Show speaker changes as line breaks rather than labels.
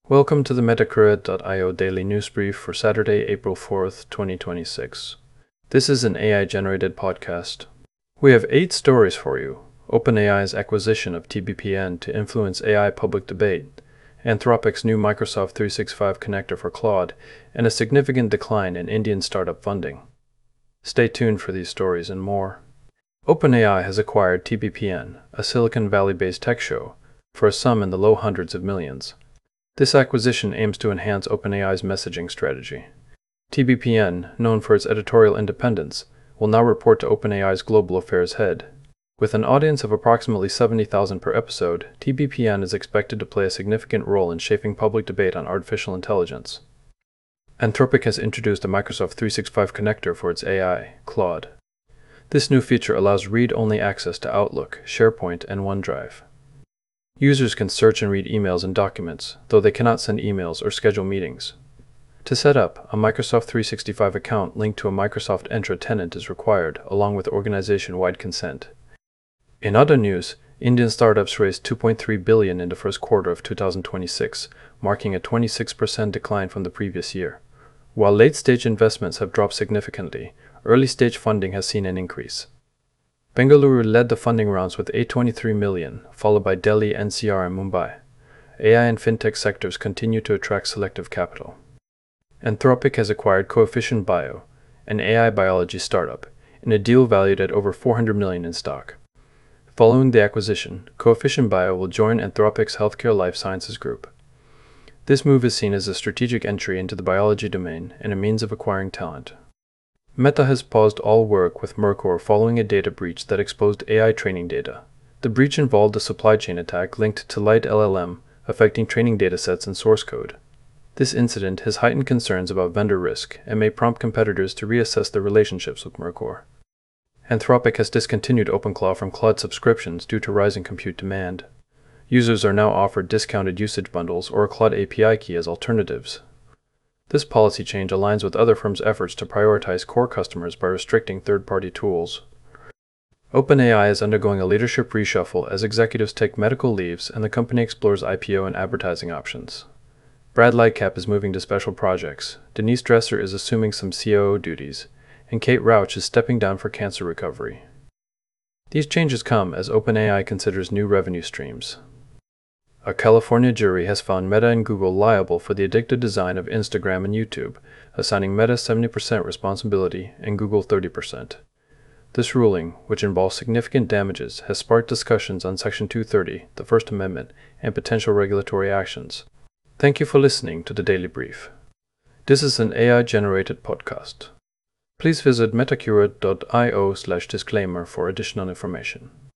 Welcome to the Metacurate.io daily news brief for Saturday, April 4th, 2026. This is an AI-generated podcast. We have 8 stories for you. OpenAI's acquisition of TBPN to influence AI public debate, Anthropic's new Microsoft 365 connector for Claude, and a significant decline in Indian startup funding. Stay tuned for these stories and more. OpenAI has acquired TBPN, a Silicon Valley-based tech show, for a sum in the low hundreds of millions. This acquisition aims to enhance OpenAI's messaging strategy. TBPN, known for its editorial independence, will now report to OpenAI's global affairs head. With an audience of approximately 70,000 per episode, TBPN is expected to play a significant role in shaping public debate on artificial intelligence. Anthropic has introduced a Microsoft 365 connector for its AI, Claude. This new feature allows read-only access to Outlook, SharePoint, and OneDrive. Users can search and read emails and documents, though they cannot send emails or schedule meetings. To set up, a Microsoft 365 account linked to a Microsoft Entra tenant is required, along with organization-wide consent. In other news, Indian startups raised $2.3 billion in the first quarter of 2026, marking a 26% decline from the previous year. While late-stage investments have dropped significantly, early-stage funding has seen an increase. Bengaluru led the funding rounds with $823 million, followed by Delhi, NCR, and Mumbai. AI and fintech sectors continue to attract selective capital. Anthropic has acquired Coefficient Bio, an AI biology startup, in a deal valued at over $400 million in stock. Following the acquisition, Coefficient Bio will join Anthropic's healthcare life sciences group. This move is seen as a strategic entry into the biology domain and a means of acquiring talent. Meta has paused all work with Mercor following a data breach that exposed AI training data. The breach involved a supply chain attack linked to Light LLM, affecting training datasets and source code. This incident has heightened concerns about vendor risk and may prompt competitors to reassess their relationships with Mercor. Anthropic has discontinued OpenClaw from Claude subscriptions due to rising compute demand. Users are now offered discounted usage bundles or a Claude API key as alternatives. This policy change aligns with other firms' efforts to prioritize core customers by restricting third-party tools. OpenAI is undergoing a leadership reshuffle as executives take medical leaves and the company explores IPO and advertising options. Brad Lightcap is moving to special projects, Denise Dresser is assuming some COO duties, and Kate Rauch is stepping down for cancer recovery. These changes come as OpenAI considers new revenue streams. A California jury has found Meta and Google liable for the addictive design of Instagram and YouTube, assigning Meta 70% responsibility and Google 30%. This ruling, which involves significant damages, has sparked discussions on Section 230, the First Amendment, and potential regulatory actions. Thank you for listening to the Daily Brief. This is an AI-generated podcast. Please visit metacurate.io/disclaimer for additional information.